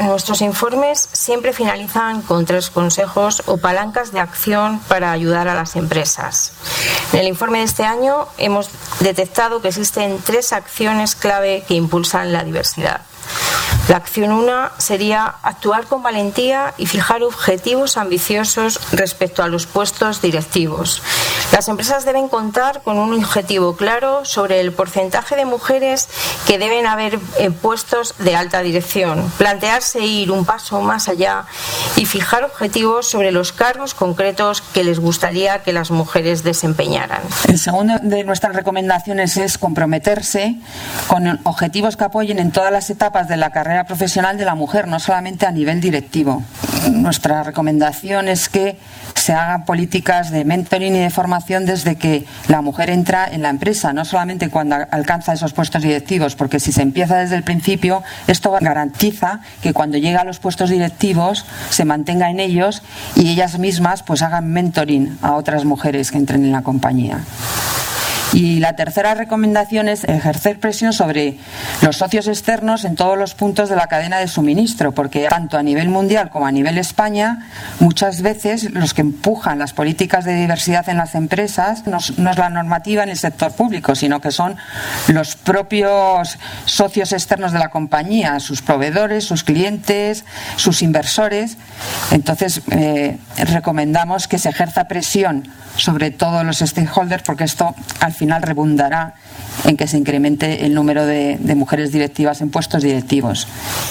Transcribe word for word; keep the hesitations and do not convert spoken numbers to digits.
nuestros informes siempre finalizan con tres consejos o palancas de acción para ayudar a las empresas. En el informe de este año hemos detectado que existen tres acciones clave que impulsan la diversidad. La acción una sería actuar con valentía y fijar objetivos ambiciosos respecto a los puestos directivos. Las empresas deben contar con un objetivo claro sobre el porcentaje de mujeres que deben haber en puestos de alta dirección, plantearse ir un paso más allá y fijar objetivos sobre los cargos concretos que les gustaría que las mujeres desempeñaran. El segundo de nuestras recomendaciones es comprometerse con objetivos que apoyen en todas las etapas de la carrera profesional de la mujer, no solamente a nivel directivo. Nuestra recomendación es que se hagan políticas de mentoring y de formación desde que la mujer entra en la empresa, no solamente cuando alcanza esos puestos directivos, porque si se empieza desde el principio, esto garantiza que cuando llega a los puestos directivos se mantenga en ellos y ellas mismas pues hagan mentoring a otras mujeres que entren en la compañía. Y la tercera recomendación es ejercer presión sobre los socios externos en todos los puntos de la cadena de suministro, porque tanto a nivel mundial como a nivel España, muchas veces los que empujan las políticas de diversidad en las empresas no, no es la normativa en el sector público, sino que son los propios socios externos de la compañía, sus proveedores, sus clientes, sus inversores. Entonces, eh, recomendamos que se ejerza presión sobre todos los stakeholders, porque esto al final redundará en que se incremente el número de, de mujeres directivas en puestos directivos.